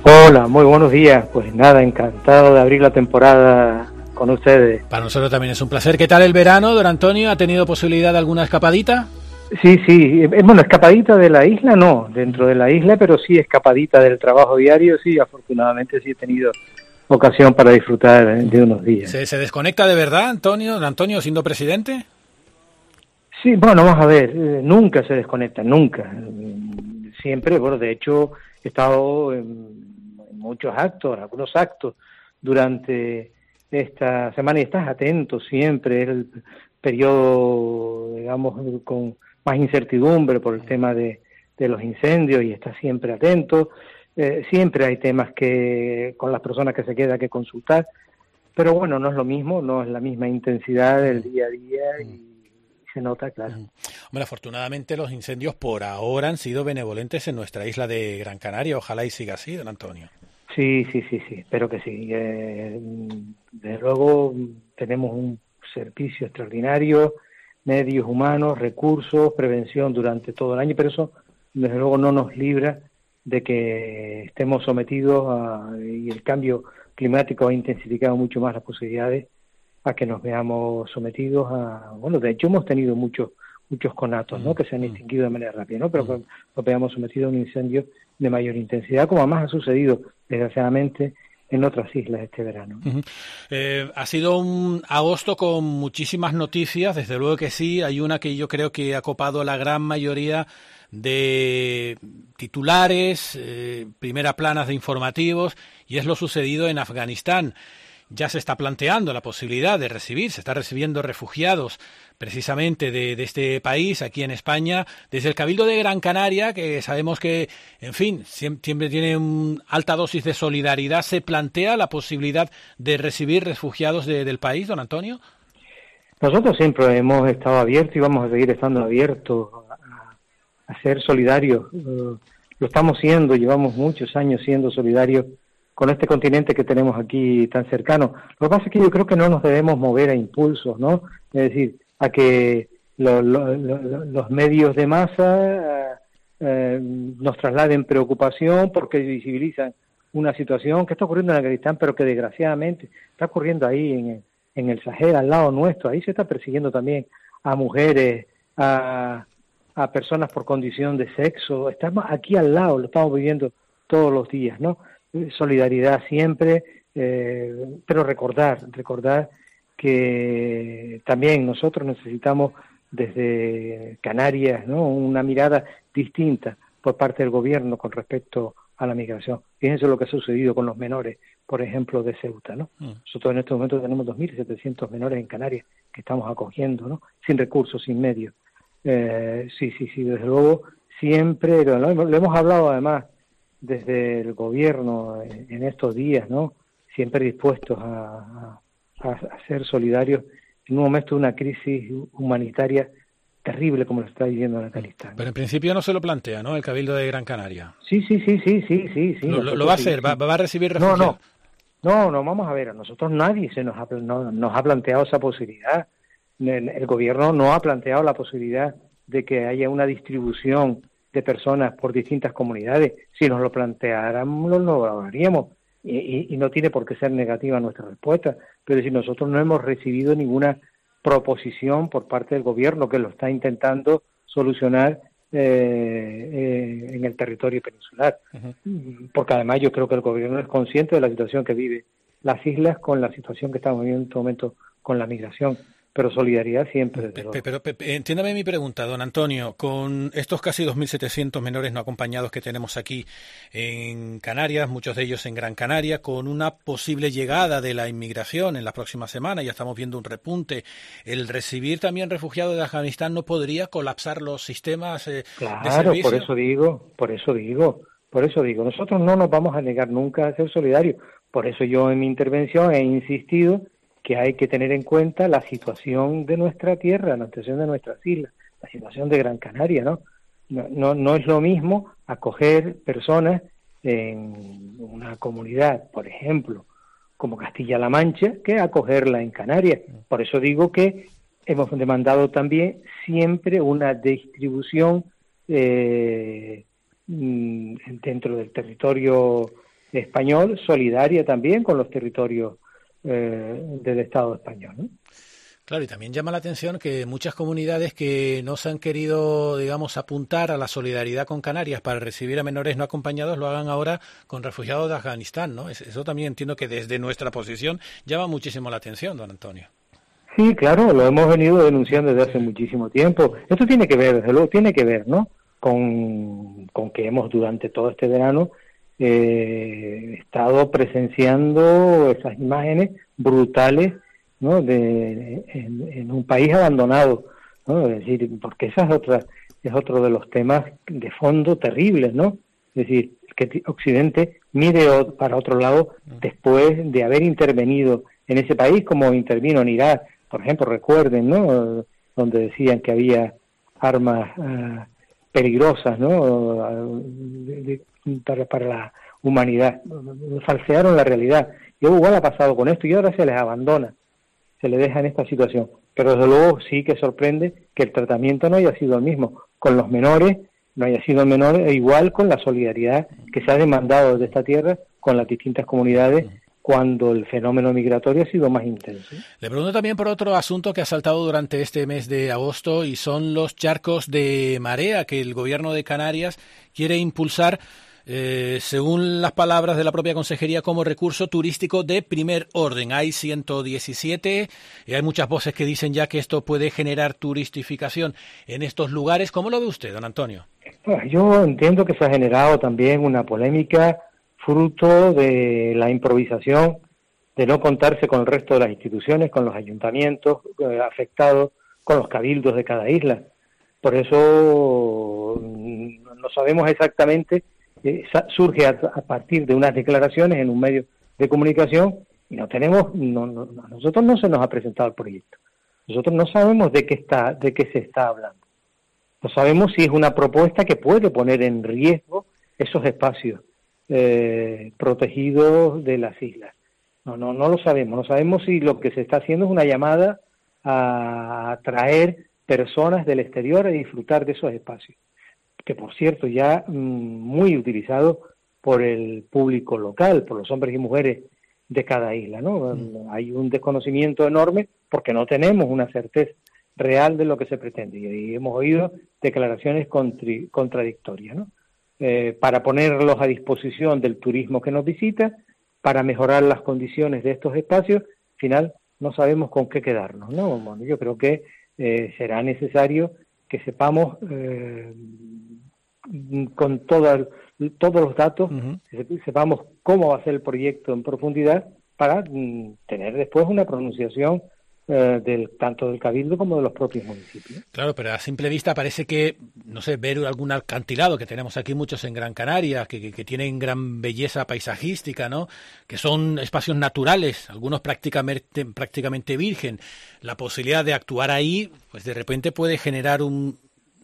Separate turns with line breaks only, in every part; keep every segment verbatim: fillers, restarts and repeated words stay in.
Hola, muy buenos días. Pues nada, encantado de abrir la temporada con ustedes.
Para nosotros también es un placer. ¿Qué tal el verano, don Antonio? ¿Ha tenido posibilidad de alguna escapadita?
Sí, sí, eh, bueno, escapadita de la isla no, dentro de la isla, pero sí escapadita del trabajo diario, sí, afortunadamente sí he tenido ocasión para disfrutar de unos días.
¿Se, se desconecta de verdad, Antonio, don Antonio, siendo presidente?
Sí, bueno, vamos a ver, eh, nunca se desconecta, nunca. Siempre, bueno, de hecho, he estado en, en muchos actos, en algunos actos durante esta semana y estás atento siempre, es el periodo, digamos, con más incertidumbre por el tema de, de los incendios y estás siempre atento. Eh, siempre hay temas que con las personas que se queda que consultar, pero bueno, no es lo mismo, no es la misma intensidad del día a día y se nota, claro.
Hombre, afortunadamente los incendios por ahora han sido benevolentes en nuestra isla de Gran Canaria. Ojalá y siga así, don Antonio.
Sí, sí, sí, sí, espero que sí. Eh, desde luego tenemos un servicio extraordinario, medios humanos, recursos, prevención durante todo el año, pero eso desde luego no nos libra de que estemos sometidos a, y el cambio climático ha intensificado mucho más las posibilidades a que nos veamos sometidos a, bueno, de hecho hemos tenido muchos muchos conatos, ¿no?, que se han extinguido de manera rápida, ¿no?, pero que nos veamos sometidos a un incendio de mayor intensidad, como además ha sucedido, desgraciadamente, en otras islas este verano.
Uh-huh. Eh, ha sido un agosto con muchísimas noticias, desde luego que sí. Hay una que yo creo que ha copado la gran mayoría de titulares, eh, primera planas de informativos, y es lo sucedido en Afganistán. Ya se está planteando la posibilidad de recibir, se está recibiendo refugiados precisamente de, de este país, aquí en España, desde el Cabildo de Gran Canaria, que sabemos que, en fin, siempre, siempre tiene una alta dosis de solidaridad. ¿Se plantea la posibilidad de recibir refugiados de, del país, don Antonio?
Nosotros siempre hemos estado abiertos y vamos a seguir estando abiertos a, a ser solidarios. Uh, lo estamos siendo, llevamos muchos años siendo solidarios con este continente que tenemos aquí tan cercano. Lo que pasa es que yo creo que no nos debemos mover a impulsos, ¿no? Es decir, a que lo, lo, lo, los medios de masa eh, nos trasladen preocupación porque visibilizan una situación que está ocurriendo en Afganistán, pero que desgraciadamente está ocurriendo ahí en el, en el Sahel, al lado nuestro. Ahí se está persiguiendo también a mujeres, a, a personas por condición de sexo. Estamos aquí al lado, lo estamos viviendo todos los días, ¿no? Solidaridad siempre, eh, pero recordar, recordar que también nosotros necesitamos desde Canarias, ¿no?, una mirada distinta por parte del gobierno con respecto a la migración. Fíjense lo que ha sucedido con los menores, por ejemplo, de Ceuta, ¿no? Mm. Nosotros en este momento tenemos dos mil setecientos menores en Canarias que estamos acogiendo, ¿no?, sin recursos, sin medios. Eh, sí, sí, sí, desde luego, siempre, lo, lo hemos hablado además desde el gobierno en, en estos días, ¿no?, siempre dispuestos a, a, a ser solidarios en un momento de una crisis humanitaria terrible como lo está viviendo en Afganistán.
Pero en principio no se lo plantea, ¿no?, el Cabildo de Gran Canaria.
Sí, sí, sí, sí, sí, sí. sí
lo, lo, lo va a hacer, sí, va, va a recibir refugiados.
No, no, no, no, vamos a ver, a nosotros nadie se nos ha, no, nos ha planteado esa posibilidad. El, el gobierno no ha planteado la posibilidad de que haya una distribución de personas por distintas comunidades. Si nos lo planteáramos, lo lograríamos. Y, y, y no tiene por qué ser negativa nuestra respuesta. Pero si nosotros no hemos recibido ninguna proposición por parte del gobierno que lo está intentando solucionar eh, eh, en el territorio peninsular. Uh-huh. Porque además yo creo que el gobierno es consciente de la situación que vive las islas con la situación que estamos viviendo en este momento con la migración. Pero solidaridad siempre. Desde
pero, pero, pero entiéndame mi pregunta, don Antonio. Con estos casi dos mil setecientos menores no acompañados que tenemos aquí en Canarias, muchos de ellos en Gran Canaria, con una posible llegada de la inmigración en la próxima semana, ya estamos viendo un repunte, el recibir también refugiados de Afganistán no podría colapsar los sistemas eh,
claro,
de servicio.
Por eso digo, por eso digo, por eso digo, nosotros no nos vamos a negar nunca a ser solidarios. Por eso yo en mi intervención he insistido que hay que tener en cuenta la situación de nuestra tierra, la situación de nuestras islas, la situación de Gran Canaria, ¿no? No, no, no es lo mismo acoger personas en una comunidad, por ejemplo, como Castilla-La Mancha, que acogerla en Canarias. Por eso digo que hemos demandado también siempre una distribución eh, dentro del territorio español, solidaria también con los territorios eh, del Estado español, ¿no?
Claro, y también llama la atención que muchas comunidades que no se han querido, digamos, apuntar a la solidaridad con Canarias para recibir a menores no acompañados lo hagan ahora con refugiados de Afganistán, ¿no? Eso también entiendo que desde nuestra posición llama muchísimo la atención, don Antonio.
Sí, claro, lo hemos venido denunciando desde hace muchísimo tiempo. Esto tiene que ver, desde luego, tiene que ver, ¿no?, con, con que hemos durante todo este verano eh, estado presenciando esas imágenes brutales, ¿no?, de en, en un país abandonado, ¿no? Es decir, porque esa es otra es otro de los temas de fondo terribles, ¿no? Es decir, que Occidente mire para otro lado después de haber intervenido en ese país como intervino en Irak, por ejemplo, recuerden, ¿no?, donde decían que había armas uh, peligrosas, ¿no?, de, de, para, para la humanidad. Falsearon la realidad. Y igual ha pasado con esto y ahora se les abandona, se le deja en esta situación, pero desde luego sí que sorprende que el tratamiento no haya sido el mismo con los menores, no haya sido el menor, e igual con la solidaridad que se ha demandado desde esta tierra con las distintas comunidades cuando el fenómeno migratorio ha sido más intenso.
Le pregunto también por otro asunto que ha saltado durante este mes de agosto y son los charcos de marea que el gobierno de Canarias quiere impulsar, Eh, según las palabras de la propia consejería, como recurso turístico de primer orden. Hay ciento diecisiete y hay muchas voces que dicen ya que esto puede generar turistificación en estos lugares. ¿Cómo lo ve usted, don Antonio?
Yo entiendo que se ha generado también una polémica fruto de la improvisación, de no contarse con el resto de las instituciones, con los ayuntamientos eh, afectados, con los cabildos de cada isla. Por eso no sabemos exactamente. Eh, surge a, a partir de unas declaraciones en un medio de comunicación y no tenemos, no, no, a nosotros no se nos ha presentado el proyecto. Nosotros no sabemos de qué está, de qué se está hablando. No sabemos si es una propuesta que puede poner en riesgo esos espacios eh, protegidos de las islas. No, no, no lo sabemos. No sabemos si lo que se está haciendo es una llamada a atraer personas del exterior a disfrutar de esos espacios, que por cierto ya mmm, muy utilizado por el público local, por los hombres y mujeres de cada isla, ¿no? Mm. Hay un desconocimiento enorme porque no tenemos una certeza real de lo que se pretende y hemos oído declaraciones contri- contradictorias, ¿no? Eh, para ponerlos a disposición del turismo que nos visita, para mejorar las condiciones de estos espacios, al final no sabemos con qué quedarnos, ¿no? Bueno, yo creo que eh, será necesario que sepamos eh, con toda, todos los datos, uh-huh. sepamos cómo va a ser el proyecto en profundidad para mm, tener después una pronunciación eh, del tanto del Cabildo como de los propios municipios.
Claro, pero a simple vista parece que, no sé, ver algún acantilado, que tenemos aquí muchos en Gran Canaria, que, que, que tienen gran belleza paisajística, ¿no?, que son espacios naturales, algunos prácticamente, prácticamente virgen, la posibilidad de actuar ahí, pues de repente puede generar un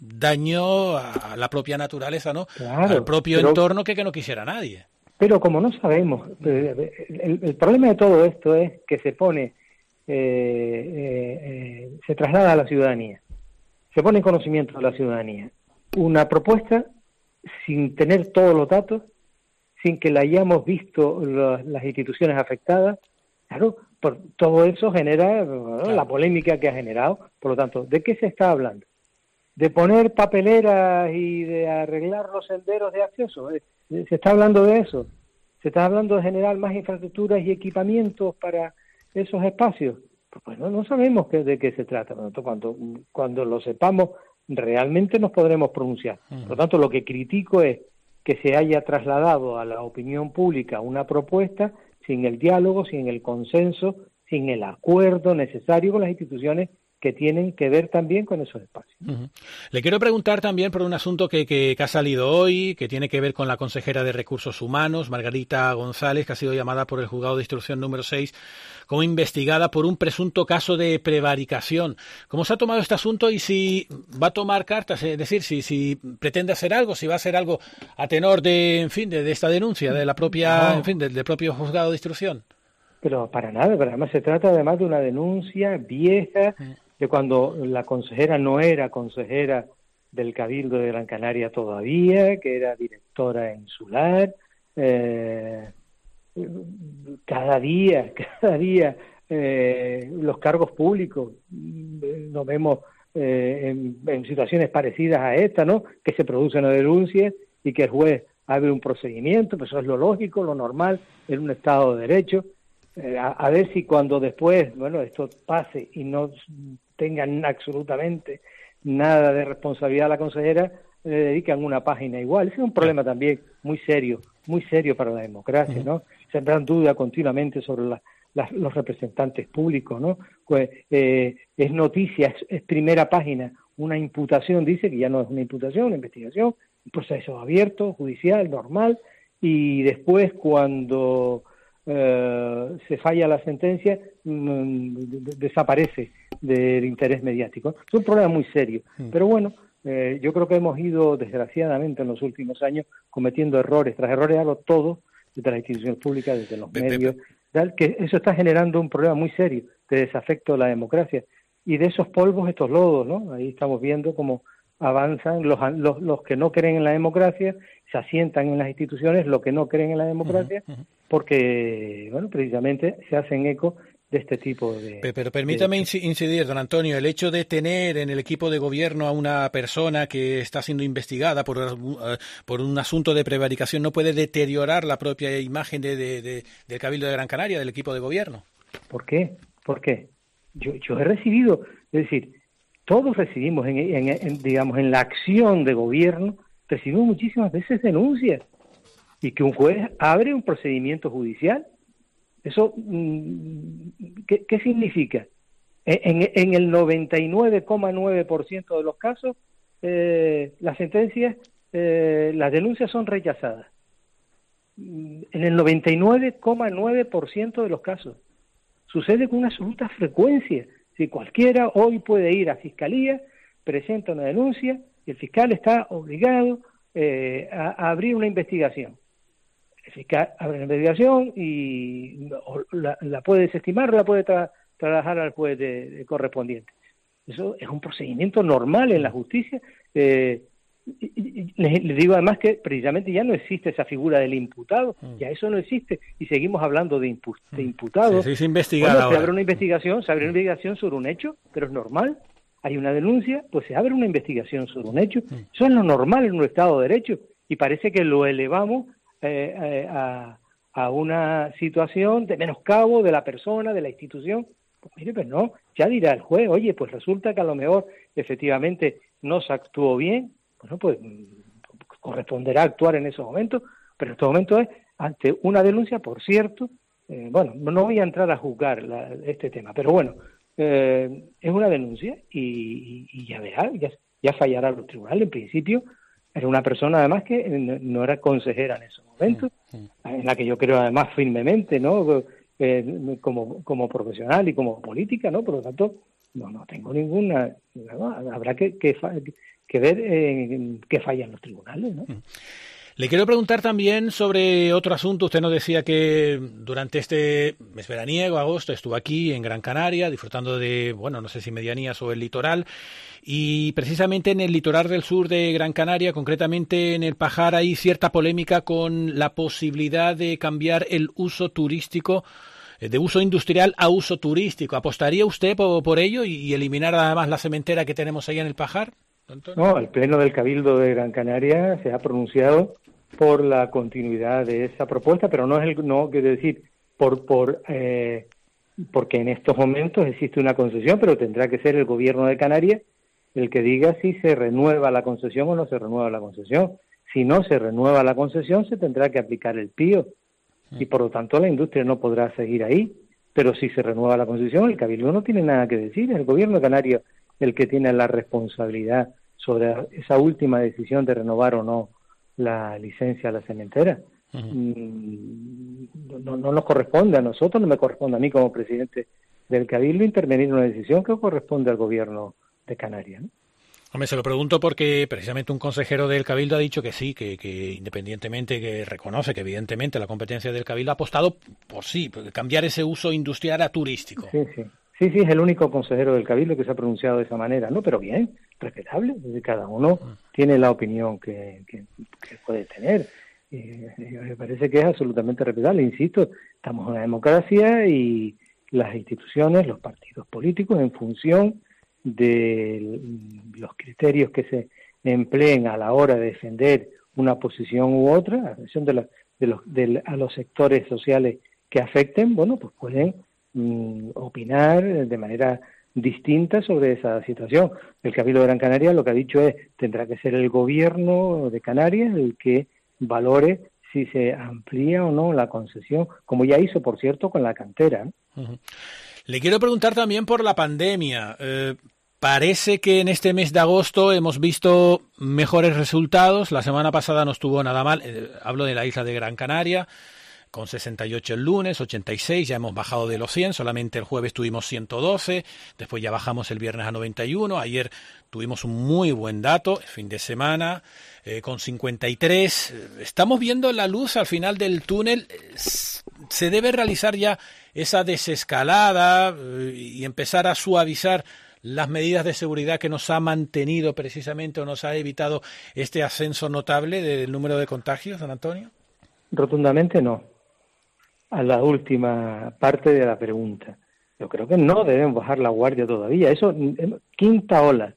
daño a la propia naturaleza, ¿no?, claro, al propio pero, entorno que, que no quisiera nadie.
Pero como no sabemos, el, el problema de todo esto es que se pone Eh, eh, eh, se traslada a la ciudadanía, se pone en conocimiento de la ciudadanía una propuesta sin tener todos los datos, sin que la hayamos visto los, las instituciones afectadas. Claro, por, todo eso genera, ¿no?, claro, la polémica que ha generado. Por lo tanto, ¿de qué se está hablando? ¿De poner papeleras y de arreglar los senderos de acceso? ¿Se está hablando de eso? ¿Se está hablando de generar más infraestructuras y equipamientos para esos espacios? Pues no, no sabemos qué, de qué se trata. Cuando, cuando lo sepamos, realmente nos podremos pronunciar. Por lo tanto, lo que critico es que se haya trasladado a la opinión pública una propuesta sin el diálogo, sin el consenso, sin el acuerdo necesario con las instituciones que tienen que ver también con esos espacios.
Uh-huh. Le quiero preguntar también por un asunto que, que, que ha salido hoy, que tiene que ver con la consejera de Recursos Humanos, Margarita González, que ha sido llamada por el Juzgado de Instrucción número seis como investigada por un presunto caso de prevaricación. ¿Cómo se ha tomado este asunto y si va a tomar cartas? Es decir, si, si pretende hacer algo, si va a hacer algo a tenor de, en fin, de, de esta denuncia, de la propia, no. en fin, del, del propio Juzgado de Instrucción.
Pero para nada, pero además se trata además de una denuncia vieja, sí, de cuando la consejera no era consejera del Cabildo de Gran Canaria todavía, que era directora insular, eh, cada día, cada día eh, los cargos públicos, nos vemos eh, en, en situaciones parecidas a esta, ¿no? Que se produce una denuncia y que el juez abre un procedimiento, pues eso es lo lógico, lo normal en un Estado de Derecho. Eh, a, a ver si cuando después, bueno, esto pase y no tengan absolutamente nada de responsabilidad a la consejera, le dedican una página igual. Ese es un problema también muy serio, muy serio para la democracia, ¿no? Sembrar duda continuamente sobre la, la, los representantes públicos, ¿no? Pues eh, es noticia, es, es primera página, una imputación, dice que ya no es una imputación, una investigación, un proceso abierto, judicial, normal, y después cuando eh, se falla la sentencia, mmm, de, de, desaparece del interés mediático. Es un problema muy serio, sí. Pero bueno, eh, yo creo que hemos ido, desgraciadamente, en los últimos años, cometiendo errores, tras errores a lo todo, desde las instituciones públicas, desde los Pepe. medios, tal, que eso está generando un problema muy serio de desafecto de la democracia. Y de esos polvos, estos lodos, ¿no? Ahí estamos viendo cómo avanzan los, los, los que no creen en la democracia, se asientan en las instituciones, los que no creen en la democracia, uh-huh, uh-huh. porque, bueno, precisamente se hacen eco de este tipo de...
Pero permítame
de...
incidir, don Antonio, el hecho de tener en el equipo de gobierno a una persona que está siendo investigada por, por un asunto de prevaricación no puede deteriorar la propia imagen de, de, de, del Cabildo de Gran Canaria, del equipo de gobierno.
¿Por qué? ¿Por qué? Yo, yo he recibido, es decir, todos recibimos, en, en, en, digamos, en la acción de gobierno, recibimos muchísimas veces denuncias y que un juez abre un procedimiento judicial. ¿Eso qué, qué significa? En, en el noventa y nueve coma nueve por ciento de los casos, eh, las sentencias, eh, las denuncias son rechazadas. En el noventa y nueve coma nueve por ciento de los casos. Sucede con una absoluta frecuencia. Si cualquiera hoy puede ir a fiscalía, presenta una denuncia, y el fiscal está obligado eh, a, a abrir una investigación. El fiscal abre la investigación y la, la puede desestimar o la puede tra trabajar al juez de, de correspondiente. Eso es un procedimiento normal en la justicia. Eh, y, y, les, les digo además que precisamente ya no existe esa figura del imputado, mm. ya eso no existe y seguimos hablando de, impu de imputados.
Sí, sí, investigado
bueno, se
ahora.
abre una investigación, se abre una investigación sobre un hecho, pero es normal. Hay una denuncia, pues se abre una investigación sobre un hecho. Mm. Eso es lo normal en un Estado de Derecho y parece que lo elevamos Eh, eh, a, a una situación de menoscabo de la persona, de la institución. Pues mire, pues no, ya dirá el juez, oye, pues resulta que a lo mejor efectivamente no se actuó bien, bueno, pues corresponderá actuar en esos momentos, pero en estos momentos es ante una denuncia, por cierto, eh, bueno, no voy a entrar a juzgar la, este tema, pero bueno, eh, es una denuncia y, y ya verá, ya, ya fallará los tribunales en principio. Era una persona además que no era consejera en esos momentos, sí, sí. en la que yo creo además firmemente, ¿no? Eh, como, como profesional y como política, ¿no? Por lo tanto, no, no tengo ninguna... No, habrá que, que, que ver en qué fallan los tribunales, ¿no?
Le quiero preguntar también sobre otro asunto. Usted nos decía que durante este mes veraniego, agosto, estuvo aquí en Gran Canaria, disfrutando de, bueno, no sé si medianías o el litoral, y precisamente en el litoral del sur de Gran Canaria, concretamente en el Pajar, hay cierta polémica con la posibilidad de cambiar el uso turístico, de uso industrial a uso turístico. ¿Apostaría usted por, por ello y eliminar además la cementera que tenemos ahí en el Pajar?
No, el Pleno del Cabildo de Gran Canaria se ha pronunciado por la continuidad de esa propuesta, pero no es el, no quiere decir por por eh, porque en estos momentos existe una concesión, pero tendrá que ser el gobierno de Canarias el que diga si se renueva la concesión o no se renueva la concesión. Si no se renueva la concesión, se tendrá que aplicar el pío y por lo tanto la industria no podrá seguir ahí. Pero si se renueva la concesión, el Cabildo no tiene nada que decir, es el gobierno de Canarias el que tiene la responsabilidad sobre esa última decisión de renovar o no la licencia a la cementera. Uh-huh. no, no nos corresponde a nosotros, no me corresponde a mí como presidente del Cabildo intervenir en una decisión que corresponde al gobierno de Canarias, ¿no?
Hombre, se lo pregunto porque precisamente un consejero del Cabildo ha dicho que sí, que, que independientemente, que reconoce que evidentemente la competencia del Cabildo ha apostado por sí, por cambiar ese uso industrial a turístico.
Sí, sí. Sí, sí, es el único consejero del Cabildo que se ha pronunciado de esa manera, ¿no? Pero bien, respetable, cada uno tiene la opinión que, que, que puede tener. Eh, me parece que es absolutamente respetable. Insisto, estamos en una democracia y las instituciones, los partidos políticos, en función de los criterios que se empleen a la hora de defender una posición u otra, a función de, la, de, los, de a los sectores sociales que afecten, bueno, pues pueden mm, opinar de manera distinta sobre esa situación. El Cabildo de Gran Canaria lo que ha dicho es, tendrá que ser el gobierno de Canarias el que valore si se amplía o no la concesión, como ya hizo, por cierto, con la cantera.
Uh-huh. Le quiero preguntar también por la pandemia. Eh, parece que en este mes de agosto hemos visto mejores resultados. La semana pasada no estuvo nada mal. Eh, hablo de la isla de Gran Canaria, con sesenta y ocho el lunes, ochenta y seis, ya hemos bajado de los cien, solamente el jueves tuvimos ciento doce, después ya bajamos el viernes a noventa y uno, ayer tuvimos un muy buen dato, el fin de semana, eh, con cincuenta y tres. Estamos viendo la luz al final del túnel. Se debe realizar ya esa desescalada eh, y empezar a suavizar las medidas de seguridad que nos ha mantenido precisamente o nos ha evitado este ascenso notable del número de contagios, don Antonio.
Rotundamente no. A la última parte de la pregunta. Yo creo que no deben bajar la guardia todavía. Eso, quinta ola.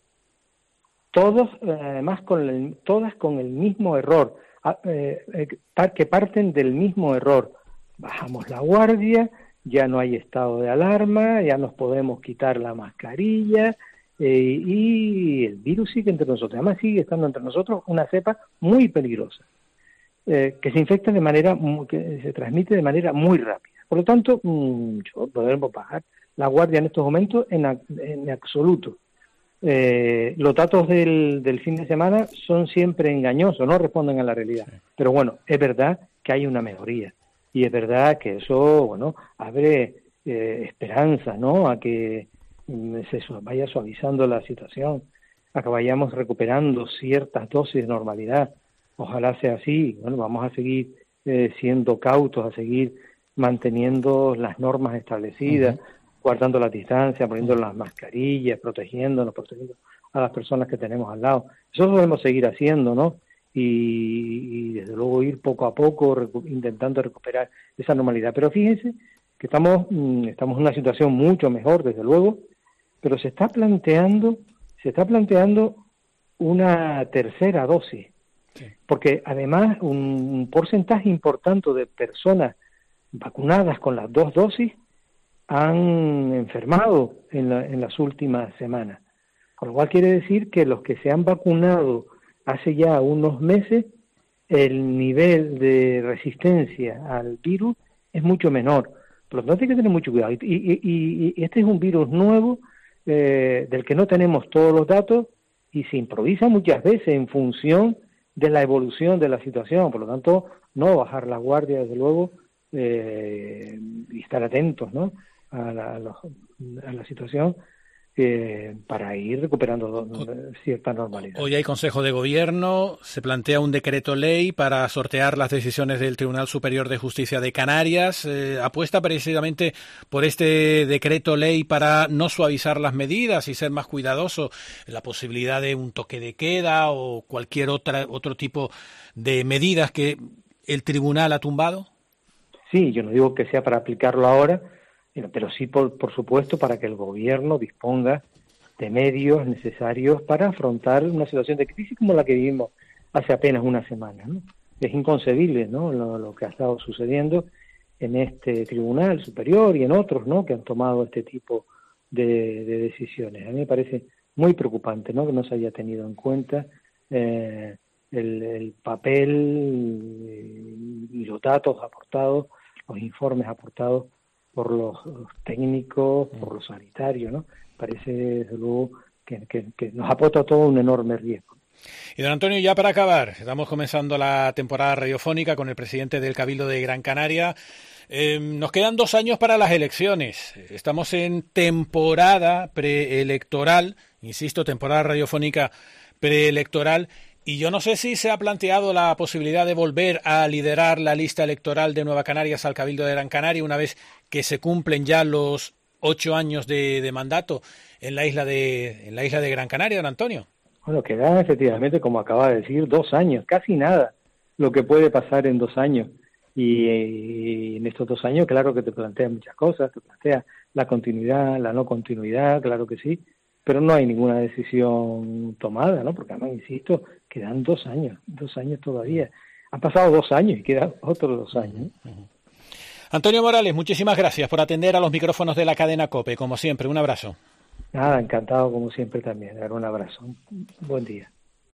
Todos, además, con el, todas con el mismo error, eh, que parten del mismo error. Bajamos la guardia, ya no hay estado de alarma, ya nos podemos quitar la mascarilla, eh, y el virus sigue entre nosotros. Además, sigue estando entre nosotros una cepa muy peligrosa. Eh, que se infecta de manera, que se transmite de manera muy rápida. Por lo tanto, mucho podemos bajar la guardia en estos momentos en, en absoluto. Eh, los datos del, del fin de semana son siempre engañosos, no responden a la realidad. Sí. Pero bueno, es verdad que hay una mejoría y es verdad que eso, bueno, abre eh, esperanza, ¿no? A que mm, se vaya suavizando la situación, a que vayamos recuperando ciertas dosis de normalidad. Ojalá sea así. Bueno, vamos a seguir eh, siendo cautos, a seguir manteniendo las normas establecidas, uh-huh. guardando la distancia, poniendo uh-huh. las mascarillas, protegiéndonos, protegiendo a las personas que tenemos al lado. Eso lo debemos seguir haciendo, ¿no? Y, y desde luego ir poco a poco recu- intentando recuperar esa normalidad. Pero fíjense que estamos, mmm, estamos en una situación mucho mejor, desde luego, pero se está planteando, se está planteando una tercera dosis. Sí. Porque además un porcentaje importante de personas vacunadas con las dos dosis han enfermado en, la, en las últimas semanas. Con lo cual quiere decir que los que se han vacunado hace ya unos meses, el nivel de resistencia al virus es mucho menor. Por lo tanto hay que tener mucho cuidado. Y, y, y, y este es un virus nuevo eh, del que no tenemos todos los datos y se improvisa muchas veces en función de la evolución de la situación. Por lo tanto, no bajar la guardia, desde luego, eh, y estar atentos, ¿no?, a la, a la, a la situación eh, para ir recuperando cierta normalidad.
Hoy hay Consejo de Gobierno, se plantea un decreto ley para sortear las decisiones del Tribunal Superior de Justicia de Canarias. Eh, apuesta precisamente por este decreto ley para no suavizar las medidas y ser más cuidadoso, la posibilidad de un toque de queda o cualquier otra otro tipo de medidas que el tribunal ha tumbado.
Sí, yo no digo que sea para aplicarlo ahora, pero sí, por, por supuesto, para que el gobierno disponga de medios necesarios para afrontar una situación de crisis como la que vivimos hace apenas una semana, ¿no? Es inconcebible, ¿no?, lo, lo que ha estado sucediendo en este tribunal superior y en otros, ¿no?, que han tomado este tipo de, de decisiones. A mí me parece muy preocupante, ¿no?, que no se haya tenido en cuenta eh, el, el papel y los datos aportados, los informes aportados por los, los técnicos, por los sanitarios, ¿no? Parece, desde luego, que, que, que nos aporta todo un enorme riesgo.
Y don Antonio, ya para acabar, estamos comenzando la temporada radiofónica con el presidente del Cabildo de Gran Canaria. Eh, nos quedan dos años para las elecciones. Estamos en temporada preelectoral, insisto, temporada radiofónica preelectoral. Y yo no sé si se ha planteado la posibilidad de volver a liderar la lista electoral de Nueva Canarias al Cabildo de Gran Canaria una vez que se cumplen ya los ocho años de, de mandato en la isla de en la isla de Gran Canaria, don Antonio.
Bueno, quedan efectivamente, como acaba de decir, dos años, casi nada lo que puede pasar en dos años. Y, y en estos dos años, claro que te plantea muchas cosas, te plantea la continuidad, la no continuidad, claro que sí, pero no hay ninguna decisión tomada, ¿no? Porque además, insisto, quedan dos años, dos años todavía. Han pasado dos años y quedan otros dos años.
Uh-huh, uh-huh. Antonio Morales, muchísimas gracias por atender a los micrófonos de la cadena COPE, como siempre, un abrazo.
Nada, encantado como siempre también, dar un abrazo, buen día.